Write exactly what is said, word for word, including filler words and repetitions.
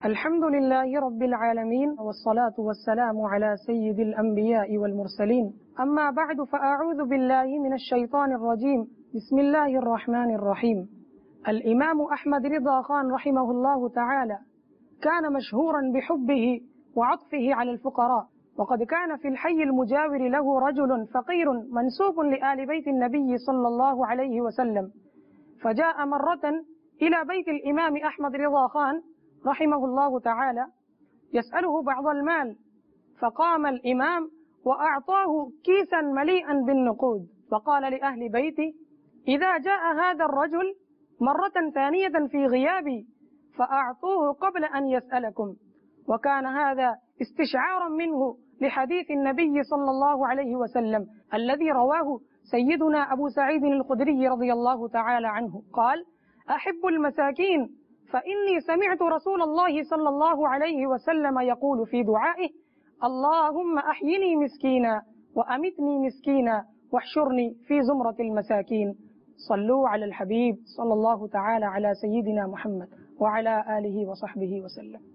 الحمد لله رب العالمين، والصلاة والسلام على سيد الأنبياء والمرسلين. أما بعد، فأعوذ بالله من الشيطان الرجيم. بسم الله الرحمن الرحيم. الإمام أحمد رضا خان رحمه الله تعالى كان مشهورا بحبه وعطفه على الفقراء، وقد كان في الحي المجاور له رجل فقير منسوب لآل بيت النبي صلى الله عليه وسلم، فجاء مرة إلى بيت الإمام أحمد رضا خان رحمه الله تعالى يسأله بعض المال، فقام الإمام وأعطاه كيسا مليئا بالنقود، وقال لأهل بيتي: إذا جاء هذا الرجل مرة ثانية في غيابي فأعطوه قبل أن يسألكم. وكان هذا استشعارا منه لحديث النبي صلى الله عليه وسلم الذي رواه سيدنا أبو سعيد الخدري رضي الله تعالى عنه، قال: أحب المساكين، فإني سمعت رسول الله صلى الله عليه وسلم يقول في دعائه: اللهم أحيني مسكينا وأمتني مسكينا واحشرني في زمرة المساكين. صلوا على الحبيب صلى الله تعالى على سيدنا محمد وعلى آله وصحبه وسلم.